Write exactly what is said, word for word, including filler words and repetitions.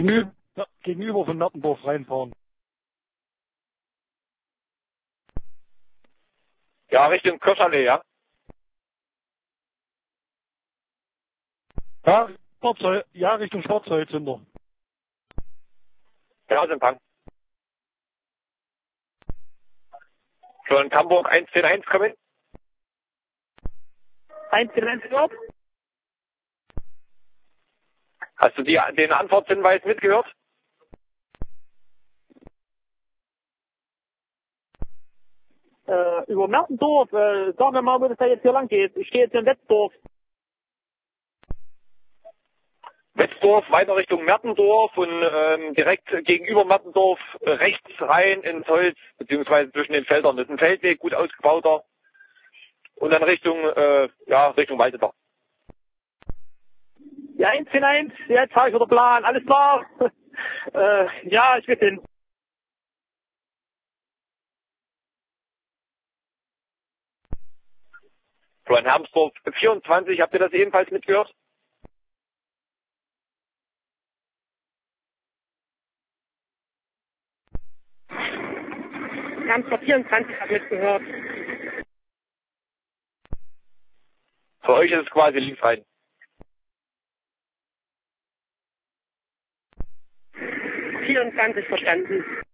Gegenüber, ja, gegenüber von Nattendorf reinfahren. Ja, Richtung Kirschallee, ja? Ja, Sportzeug, ja, Richtung Sportzeugcenter. Ja, aus Empfang. Schon in Hamburg eins zehn eins kommen. eins zehn eins gehört? Hast du die, den Antworthinweis mitgehört? Äh, über Mertendorf, äh, sag mir mal, wo das da jetzt hier lang geht. Ich stehe jetzt hier in Wetzdorf. Wetzdorf, weiter Richtung Mertendorf und ähm, direkt gegenüber Mertendorf äh, rechts rein ins Holz, beziehungsweise zwischen den Feldern. Das ist ein Feldweg, gut ausgebauter. Und dann Richtung, äh, ja, Richtung Waldedach. Ja, eins zehn eins, jetzt habe ich wieder Plan, alles klar. äh, ja, ich will hin. So, in Hermsdorf vierundzwanzig, habt ihr das ebenfalls mitgehört? Hamster vierundzwanzig hat mitgehört. Für euch ist es quasi links rein. vierundzwanzig verstanden.